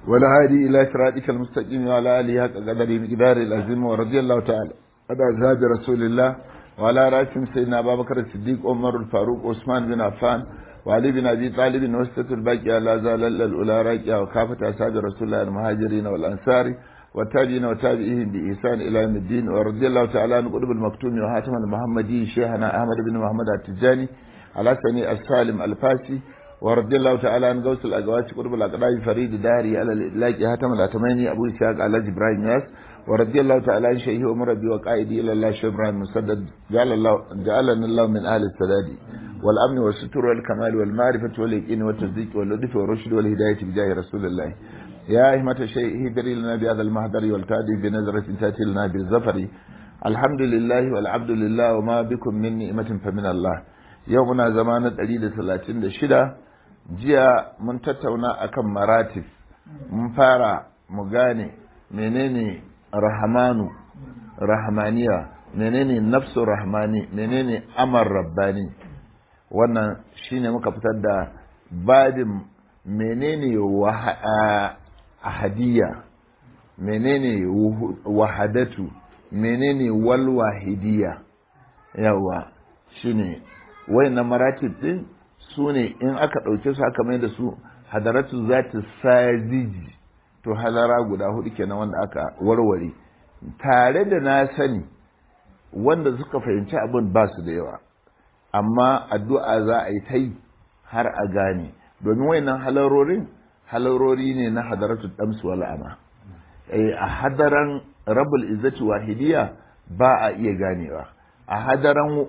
والهادي إلى صراطك المستقيم وعلى آله حق قدره مقدار العظيم ورضي الله تعالى عن أصحاب رسول الله وعلى رأسهم سيدنا أبا بكر الصديق عمر الفاروق عثمان بن عفان وعلي بن أبي طالب وسطة الباقية لا زال الأولى راكية وكافة أصحاب رسول الله المهاجرين والأنصار والتابعين وتابعيهم بإحسان إلى يوم الدين ورضي الله تعالى عن قطب المكتوم وحاتم المحمدي شيخنا أحمد بن محمد التجاني على سني السالم الفاسي ورضي الله تعالى عن غوث الأقواس قطب الأقداء فريد داري على الإطلاق حاتم الأتماني أبو إسحاق على إبراهيم ياس ورضي الله تعالى عن شيخي ومربي وقائدي إلى الله شيخ إبراهيم مسدد جعلنا الله من أهل السداد والأمن والستر والكمال والمعرفة واليقين والتصديق واللطف والرشد والهداية بجاه رسول الله يا أهمة الشيء هدري لنا بهذا المهدر والتادي بنظرة تأتي لنا بالظفر الحمد لله والعبد لله وما بكم من نعمة فمن الله يومنا زمانة أليد 36 jiya mun tattauna akan maratif mun fara mu gane menene rahmanu rahmaniya menene nafsu rahmani menene amar rabbani wannan shine muka fitar da babin menene ahadiyya menene wahadatu menene walwahidiyya yawa shine wayannan maratib din su ne in aka ɗauke su aka mai da su hadaratu zati sajiji to hadara guda hudu kenan wanda aka warware tare da na sani wanda suka fahimci abin ba su da yawa amma addu'a za a yi ta yi har a gane domin wayannan halarori ne na hadaratu damsu wal ama a hadaran rabul izzati wahidiyya ba a iya ganewa a hadaran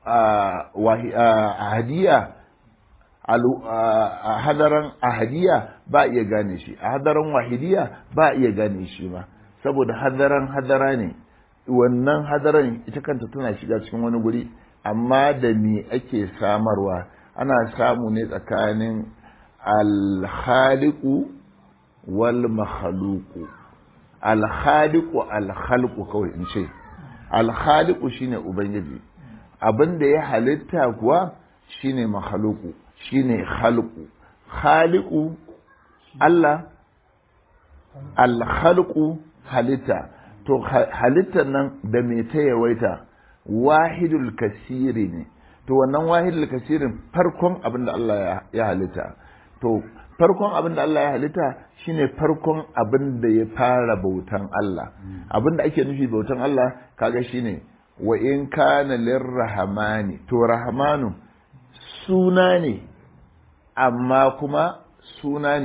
ahadiyya a hadaran ahadiya ba iya gane shi a hadaran wahidiya ba iya gane shi ba saboda hadara ne wannan hadaran ita kanta tana shiga cikin wani guri amma da me ake samarwa ana samu ne tsakanin alkhaliqu wal makhluqu alkhaliqu alkhalqu kawai in ce alkhaliqu shine ubangiji abinda ya halitta kuwa shine makhluqu shine khaliqu Allah al-khalqu halitta to halittar nan da me ta yawaita wahidul kasiri ne to wannan wahidul kasirin farkon abin da Allah ya halitta to farkon abin da Allah ya halitta shine farkon abin da ya fara bautan Allah abin da ake nufi bautan Allah kaga shine wa in kana lirrahmani to rahmanu suna ne amma kuma suna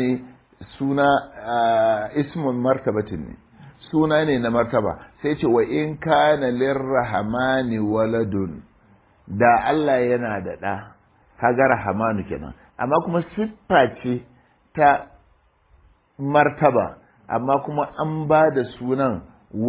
ismun martabatin ne suna ne na martaba sai ce wa in kana lirrahmani waladun da Allah yana da ɗa kaga rahamanu kenan amma kuma siffa ce ta martaba amma kuma an ba da sunan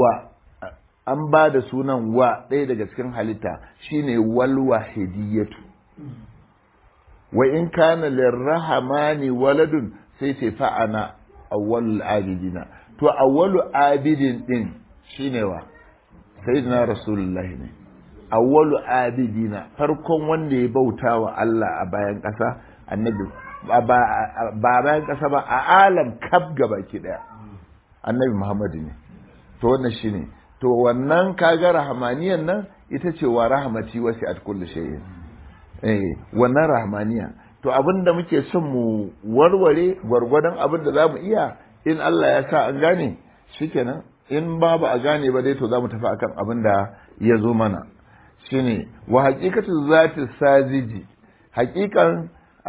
wa ɗaya daga cikin halitta shine walwahidiyatu wa in kana lirrahmani waladun sai ce fa ana awwalul abidina to awwalu abidin din shine wa sayyidina rasulullah ne awwalu abidina farkon wanda ya bauta wa Allah a bayan ƙasa annabi ba bayan ƙasa ba a alam kaf gabaki daya annabi muhammad ne to wannan shine to wannan kaga rahmaniyan nan ita ce wa rahmati wasi'at kulli shay'in wannan rahmaniya to abinda muke son mu warware gwargwadon abinda za mu iya in Allah ya sa an gane shikenan in babu a gane ba dai to za mu tafi akan abinda ya zo mana shine wa haqiqatu zati sajiji haqiqan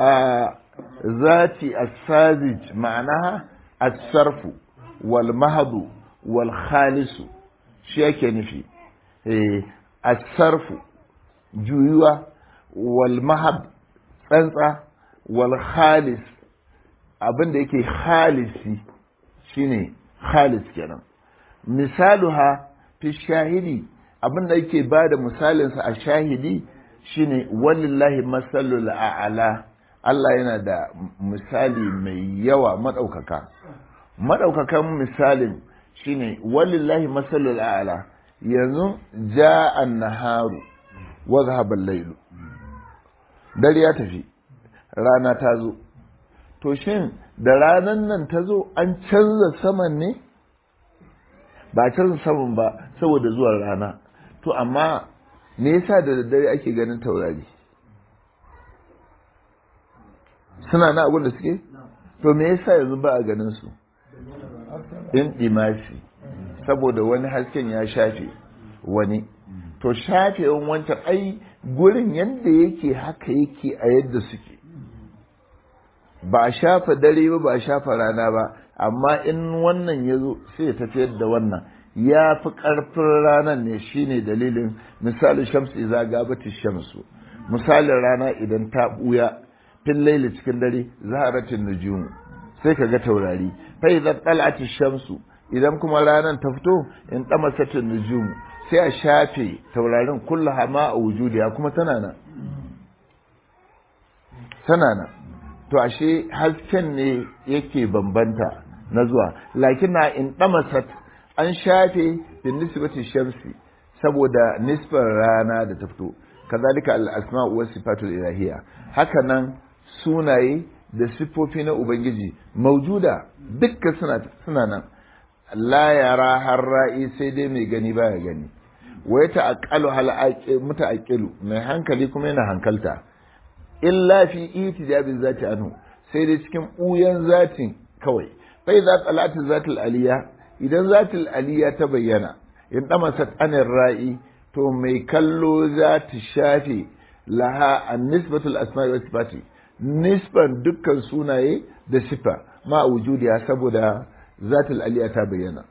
zati as-sajij ma'anaha as-sarfu wal mahdu wal khalisu shi yake nufi as-sarfu juyuwa wal mahab tsantsa wal khalis abinda yake khalisi shine khalis kenan misaluha fi shahidi abinda yake bada misalin sa a shahidi shine walillahi masalul a'la Allah yana da misali mai yawa madaukakan misalin shine walillahi masalul a'la yanzu ja'a an-naharu wa dhahaba al-laylu dare ya tafi rana ta zo to shin da ranan nan ta zo an canza saman ne ba canza saman ba saboda zuwan rana to amma me yasa da daddare ake ganin taurari suna na abin da suke to me yasa yanzu ba a ganin su in dimashi saboda wani hasken ya shafe wani to shafewan wancan ai gurin yadda yake haka yake a yadda suke ba a shafa dare ba ba a shafa rana ba amma in wannan ya zo sai ya tafiyar da wannan ya fi ƙarfin ranar ne shine dalilin misali shamsu iza gabati shamsu misalin rana idan ta buya fil laili cikin dare zaharatin nujumu sai ka ga taurari fa idza tala'ati shamsu idan kuma ranar ta fito in damasatin nujumu sai a shafe taurarin kullaha ma a wujudiya kuma tana nan to ashe hasken ne yake bambanta na zuwa lakina in damasat an shafe bin nisbati shamsi saboda nisbar rana da ta fito kazalika al asma'u was sifatul ilahiyya haka nan sunaye da sifofi na ubangiji maujuda dukkan suna nan la yara harra'i sai dai mai gani baya gani wai ta aqalu hal mutaaqilu mai hankali kuma yana hankalta illa fi itijabi zati anhu sai dai cikin buyan zatin kawai fa idza talati zatul aliyya idan zatul aliyya ta bayyana in damasat anir ra'i to mai kallo za ta shafe laha an nisbatul asma'i was sifati nisban dukkan sunaye da sifa ma wujudiya saboda zatul aliyya ta bayyana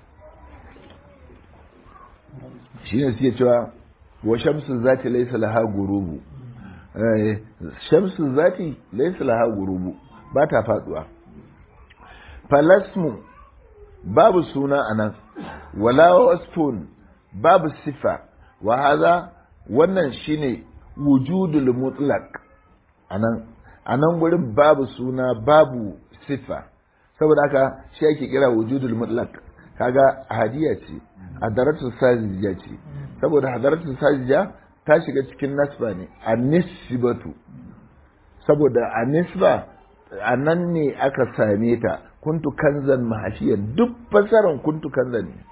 shine suke cewa wa shamsu zati laysa laha gurubu shamsu zati laysa laha gurubu ba ta faduwa falasmu babu suna anan wala wasfun babu sifa wa hadha wannan shine wujudul mutlaq anan gurin babu suna babu sifa saboda haka shi ake kira wujudul mutlaq kaga hadiya ce hadaratu sajija ce saboda hadaratu sajija ta shiga cikin nasba ne anisbatu saboda anisba anan ne aka same ta kuntu kanzan mahashiyan duk fasaran kuntu kanzan ne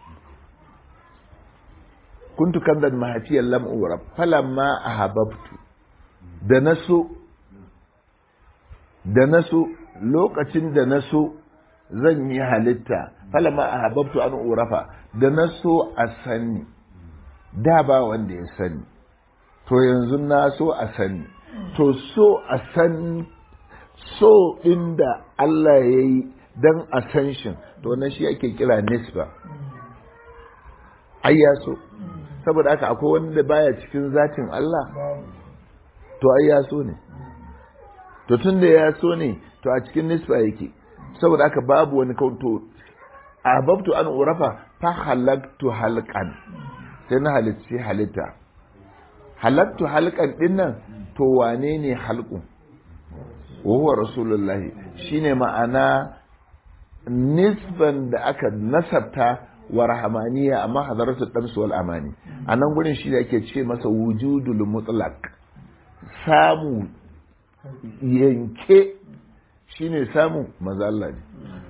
kuntu kanzan mahashiyan lam ura falamma ahabbtu da naso lokacin da naso zan yi halitta falamma ahabbtu an urafa da naso a sani da ba wanda ya sani to yanzu na so a sani to so a san so inda Allah ya yi don a san shi to na shi ake kira nisba ai ya so saboda haka akwai wanda baya cikin zatin Allah to ai ya so ne to tun da ya so ne to a cikin nisba yake saboda haka babu wani kauto ahbabtu an urafa fa halaktu halqan sai na halitta halitta halaktu halqan din nan to wane ne halqu wa huwa rasulullahi shine ma'ana nisban da aka nasabta wa rahamaniya amma hadaratu damsu wal amani anan gurin shi da ake ce masa wujudul mutlaq samu yanke shine samu manzo Allah ne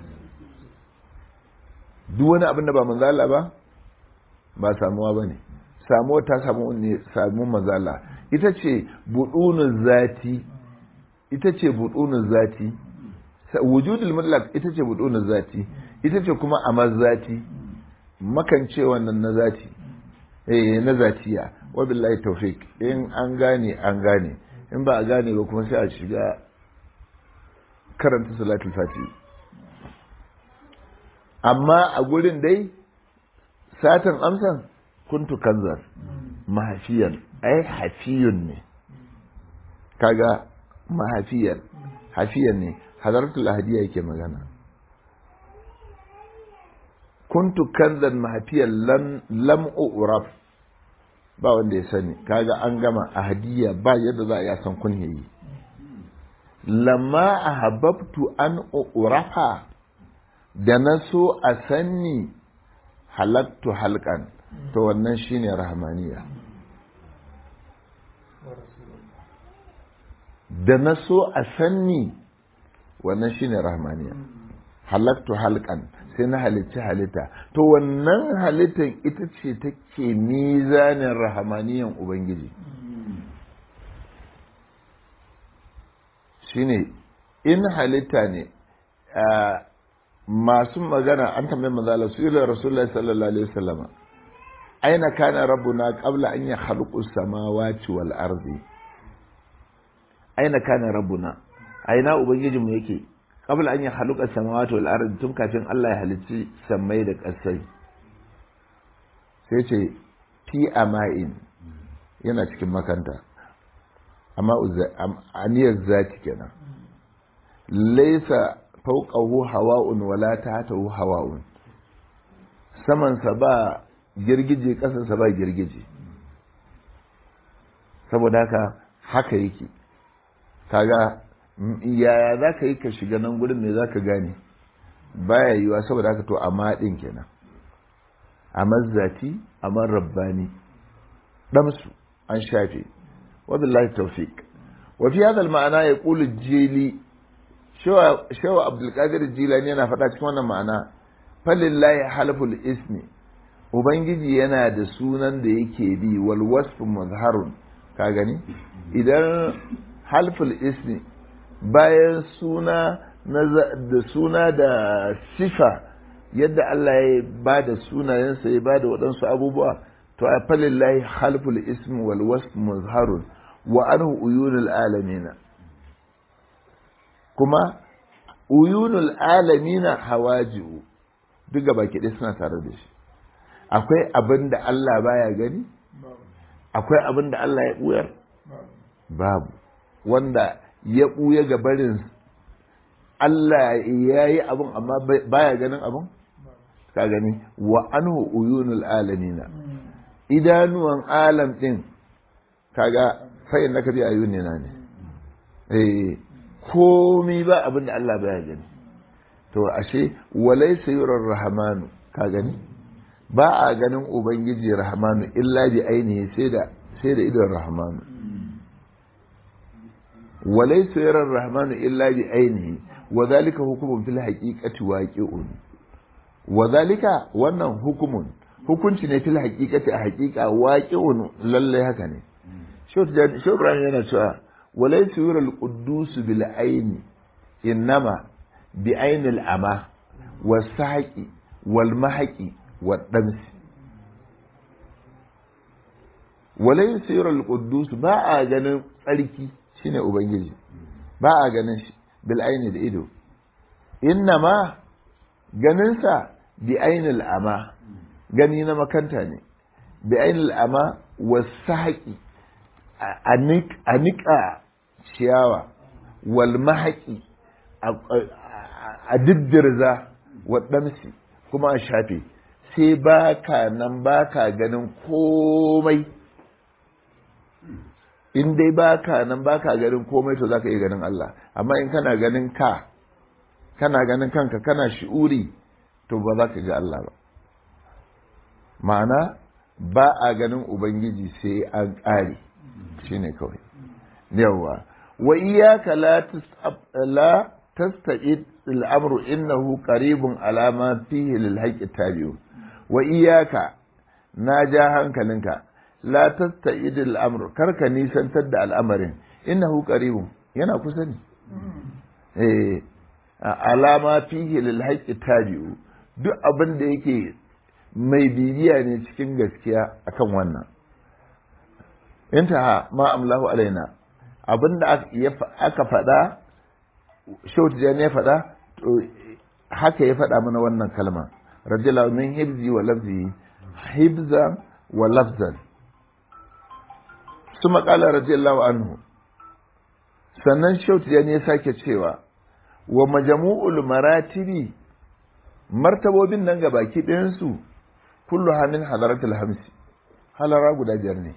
duk wani abin da ba manzo Allah ba samuwa bane samuwa ta samu ne samu manzo Allah ita ce budunul zati wujudul mutlaq ita ce budunul zati ita ce kuma amaz zati makance wannan na zati na zatiya wa billahi tawfiq in an gane in ba a gane ba kuma sai a shiga karanta salatul fatiha amma a gurin dai satan amsan kuntu kanzar mahafiyan ai hafiyun ne kaga mahafiyan hafiyan ne hadaratul ahadiya yake magana kuntu kanzan mahafiyan lam uraf ba wanda ya sani kaga an gama ahadiya ba yadda za a yi san kun yi lamma ahabbtu an urafa da na so a sanni halaktu halkan to wannan shine rahmaniya da na so a sanni wannan shine rahmaniya. Halaktu halkan sai na halicci halitta, to wannan halittar ita ce take mizanin rahmaniyan ubangiji. Shine in halitta ne masu magana an tambayi manzala su ila rasulullahi sallallahu alaihi wasallam aina kana rabbuna qabla an yakhluqu samawati wal ardi, aina kana rabbuna, aina ubangijinmu yake qabla an yakhluqa samawati wal ardi, tun kafin Allah ya halicci sammai da ƙasai. Sai ce fi ama'in, yana cikin makanta, amma aniyar zati kenan, laisa fauqahu hawa'un wala tahtahu hawa'un, samansa ba girgije ƙasarsa ba girgije. Saboda haka yake. Kaga yaya za ka yi ka shiga nan gudun ne za ka gane baya yiwa, saboda haka to amma ɗin kenan, amma zati amma rabbani ɗamsu an shafe. wabillahi tawfiq. wa fi hadha al-ma'ana yaqulu jili shawa abdulkadir jilani yana faɗa cikin wannan ma'ana, falillahi halful ismi, ubangiji yana da sunan da yake bi, wal wasfu muzharun. Ka gani idan halful ismi bayan suna da suna da sifa, yadda Allah ya ba da sunayensa ya ba da waɗansu abubuwa, to a falillahi halful ismi wal wasfu muzharun wa anhu uyunul alamina. Kuma uyunul alamina hawaji'u duk gaba ke suna tare da shi. Akwai abin da Allah baya gani, akwai abin da Allah ya ɓuyar babu, wanda ya ɓuya ga barin Allah ya yi abin amma baya ganin abin. Ka gani wa anhu uyunul alamina, idanuwan alam ɗin kaga fa'in naka bi ayunina ne, komi ba abin da Allah baya gani. To ashe walaysa yurar rahmanu, ka gani ba a ganin ubangiji rahmanu illa bi ainihi sai da idon rahmanu. walaysa yurar rahmanu illa bi ainihi wa zalika hukumun fil haqiqati waqi'un. wa zalika wannan hukunci ne fil haqiqati a haqiqa waqi'un, lalle haka ne. Shukran yana cewa walaysa yural quddus bil aini innama bi ainil ama was saqi wal mahqi wad damsi. walaysa yural quddus ba a ganin tsarki shine ubangiji, ba a ganin shi bil aini da ido, innama ganinsa bi ainil ama, gani na makanta ne, bi ainil ama was saqi a niƙa ciyawa, wal mahaƙi a diddirza, waɗansu kuma a shafe, sai baka nan baka ganin komai. In dai baka nan baka ganin komai to zaka iya ganin Allah, amma in kana ganin kana ganin kanka, kana shi'uri, to ba za ka ga Allah ba. Ma'ana ba a ganin Ubangiji sai an ƙare. Shine kawai yawa. wa iyyaka la tasta'id al-amru innahu qaribun ala ma fihi lil haqqi tabi'u. wa iyyaka, na ja hankalinka, la tasta'id al-amru, karka nisantar da al'amarin, innahu qaribun, yana kusa ne. ala ma fihi lil haqqi tabi'u, duk abin da yake mai bibiya ne cikin gaskiya akan wannan. intaha ma amlahu alaina, abinda aka faɗa, Shautu ya faɗa, haka ya faɗa mana wannan kalma, radiyallahu min hibzi wa lafzi, hibzan wa lafzan. Suma qala radiyallahu anhu, sannan Shautu ya sake cewa, wa majmu'ul maratibi, martabobin nan gabaki ɗayan su kulluha min hadaratul hamsi, halara guda biyar ne.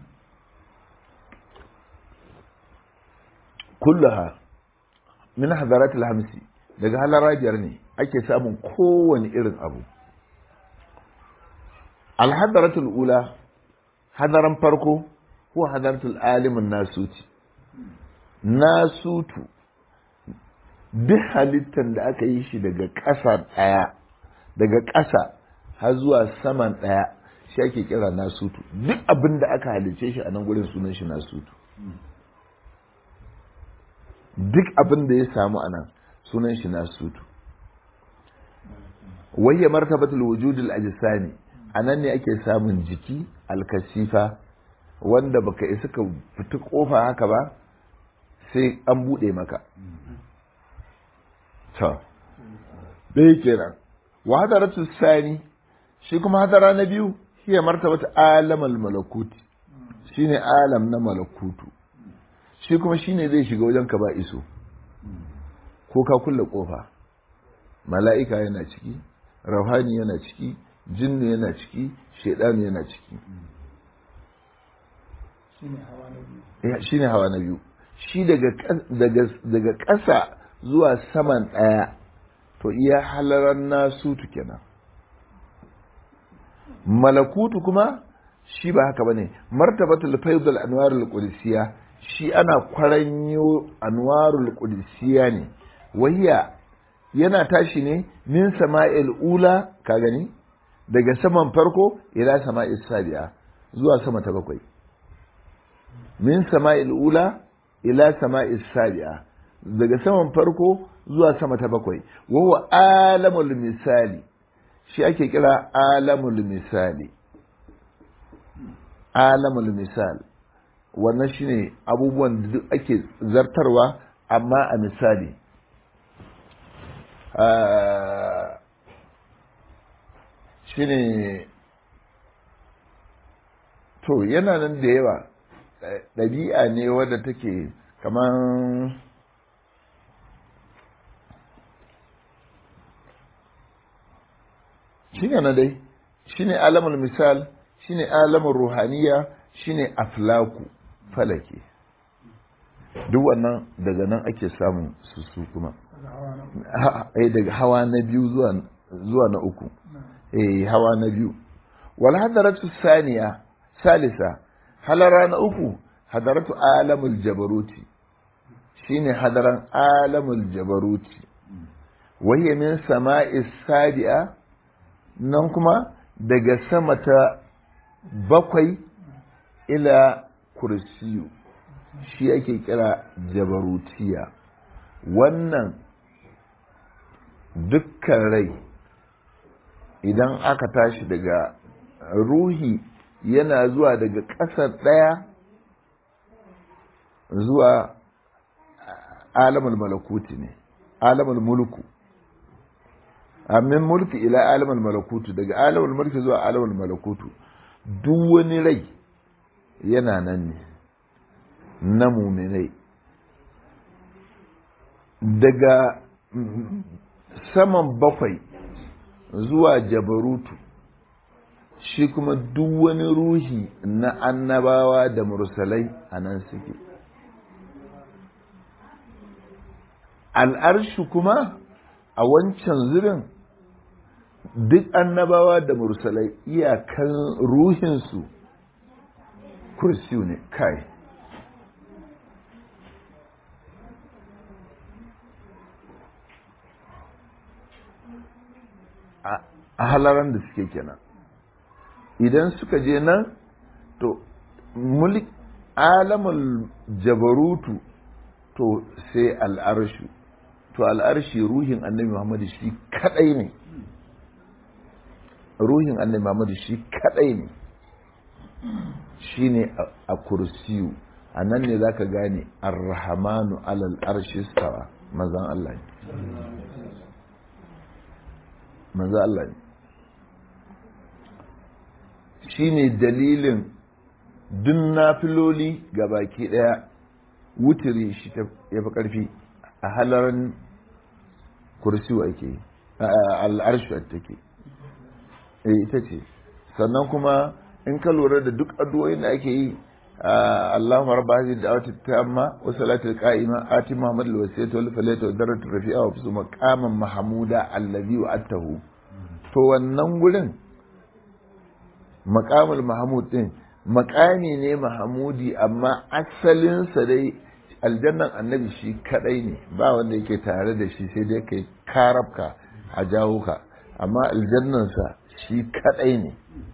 kullaha min hadaratul hamsi, daga halara biyar ne ake samun kowane irin abu. Alhadaratul ula, hadaran farko, huwa hadaratul alimin nasuti. Nasutu duk halittar da aka yi shi daga ƙasa ɗaya daga ƙasa har zuwa saman ɗaya shi ake kira nasutu. Duk abin da aka halice shi a nan gurin sunan shi nasutu. Duk abin da ya samu a nan sunan shi nasutu. Wayya martabatul wujudul ajsami, a nan ne ake samun jiki alkasifa wanda baka isa ka fita kofa haka ba sai an bude maka. To dai kenan. Wa hadaratu sani, shi kuma hadara na biyu hiya martabatu alamal malakuti, shine alam na malakutu. Shi kuma shine zai shiga wajen ka ba iso, ko ka kulle kofa mala'ika yana ciki, rauhani yana ciki, jinnu yana ciki, shaidanu yana ciki. Shine hawa na biyu. Shi daga ƙasa zuwa saman ɗaya to iya halaran nasutu kenan. Malakutu kuma shi ba haka bane. Martabatul faidul anwarul qudusiyya, shi ana kwaranyo anwarul qudusiyya ne. Wahiya yana tashi ne min sama'il ula, ka gani, daga saman farko ila sama'is sabi'a, zuwa sama ta bakwai. Min sama'il ula ila sama'is sabi'a, daga saman farko zuwa sama ta bakwai. Wa huwa alamul misali, shi ake kira alamul misali. Alamul misal, wannan shine abubuwan da duk ake zartarwa amma a misali. Shine to yana nan da yawa, ɗabi'a ne wadda take kaman shine na dai, shine alamul misal, shine alamul ruhaniya, shine aflaku, falake. Duk wannan daga nan ake samun su kuma daga hawa na biyu zuwa na uku. Hawa na biyu. Wal hadaratu saniya salisa, halara na uku hadaratu alamul jabaruti, shine hadaran alamul jabaruti. Wahiyya min sama'is sabi'a, nan kuma daga sama ta bakwai ila kursiyu, shi ake kira jabarutiya. Wannan dukkan rai idan aka tashi daga ruhi yana zuwa daga ƙasar ɗaya zuwa alamul malakuti ne, alamul mulku. Amin mulki ila alamul malakutu, daga alamul mulki zuwa alamul malakutu. Duk wani rai yana nan ne na muminai. Daga saman bakwai zuwa jabarutu, shi kuma duk wani ruhi na annabawa da mursalai a nan suke. Al'arshi kuma a wancan zirin duk annabawa da mursalai iyakan ruhinsu kursiyu ne kai. A halaran da suke kenan, idan suka je nan to mulk alamul jabarutu to sai al'arshu, to al'arshi ruhin annabi Muhammadu shi kadai ne, ruhin annabi Muhammadu shi kadai ne, shi ne a kursiyu. A nan ne za ka gane ar-rahmanu alal arshi stawa, manzan Allah ne, manzan Allah ne. Shi ne dalilin dun nafiloli ga baki daya wutiri shi ya fi karfi a halaran kursiyu ake, al'arshu take ita ce. Sannan kuma in ka lura da duk addu'o'in da ake yi, Allahumma rabba hadhihi da'wati tamma wa salatul qa'ima ati Muhammad al-wasiyata wal falata wa daratu rafi'a wa fi maqaman mahmuda allazi wa'atahu. To wannan gurin maqamul mahmud din maqami ne mahmudi, amma asalin sa dai aljannan annabi shi kadai ne ba wanda yake tare da shi sai dai kai karabka a jawo ka amma aljannansa shi kadai ne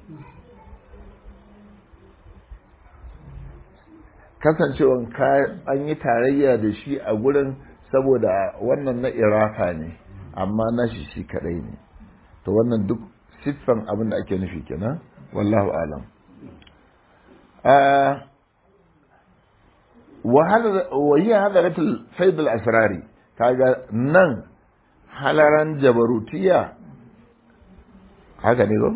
kasancewan an yi tarayya da shi a gurin saboda wannan na irafa ne amma na shi kadai ne to wannan duk siffan abin da ake nufi kenan wallahu alam wa hiya hadaratul faid al asrari kaga nan halaran jabarutiya haka ne ko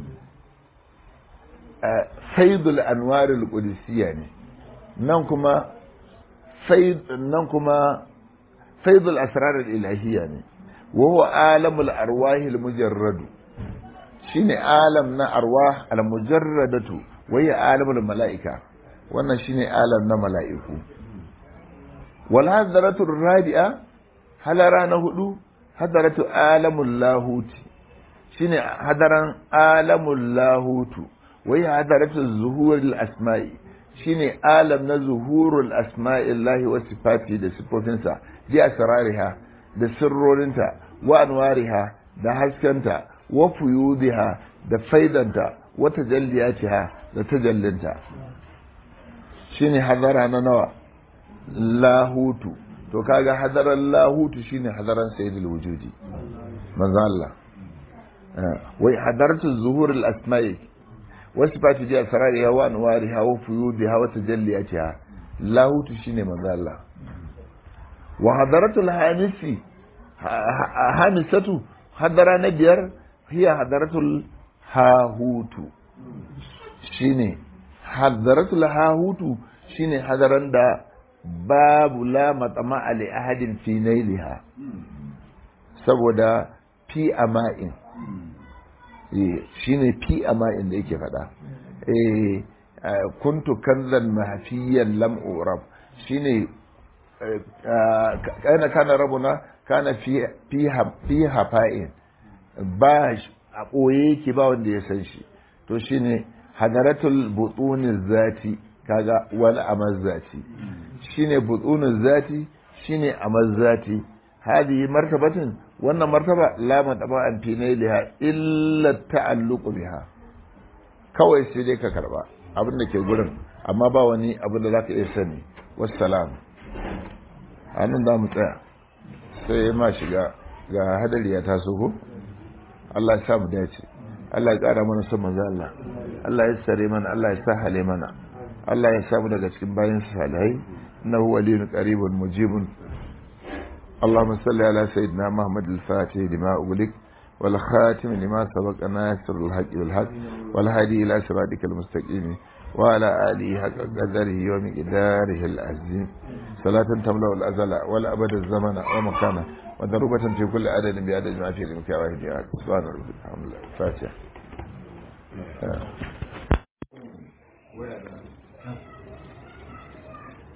faidul anwar al qudusiyya ne nan kuma faidul asrar al ilahiyya ne wa huwa alamul arwah al mujarrad shine alam na arwah al mujarradatu wa hiya alamul malaika wannan shine alam na mala'iku wal hadaratu rabi'a halara na hudu hadaratu alamul lahuti shine hadaran alamul lahutu wa hiya hadaratu zuhuril asma'i shine alam na zuhurul asma'illahi wa sifati da sifofinsa bi asrariha da sirrorinta wa anwariha da haskanta wa fuyudiha da faidanta wa tajalliyatiha da tajallinta shine hadara na nawa lahutu to kaga hadaran lahutu shine hadaran sayyidul wujudi manzo Allah wai hadaratu zuhurul asma'i wasifati ji asrariha wa anwariha wa fuyudiha wa tajalliyatiha lahutu shine manzo Allah wa hadaratul hamisatu hadara na biyar hiya hadaratul hahutu shine hadaratul hahutu shine hadaran da babu la matama ali ahadin fi nailiha saboda fi ama'in shine fi ama'in da yake fada kuntu kanzan mahfiyan lam urab shine kana rabuna kana fi hafa'in ba a ɓoye yake ba wanda ya san shi to shine hadaratul butuniz zati kaga wal amaz zati shine butuniz zati shine amaz zati hadi martabatin wannan martaba la mataba an tinaiha illa ta'alluq biha kawai sai dai ka karba abin da ke gurin amma ba wani abin da zaka iya sani wassalam anan da mu tsaya sai ma shiga ga hadari ya taso ko Allah ya sa mu dace Allah ya kara mana son manzo Allah Allah ya sare mana Allah ya sahale mana Allah ya samu daga cikin bayan salihai innahu waliyyun qaribun mujibun اللهم صل على سيدنا محمد الفاتح لما أغلق والخاتم لما سبق ناصر الحق بالحق والهادي إلى صراطك المستقيم وعلى آله حق قدره ومقداره العظيم صلاة تملأ الأزل والأبد الزمن ومكانه وضربة في كل عدد بعدد ما في المكان واحد سبحان ربك الحمد لله الفاتحة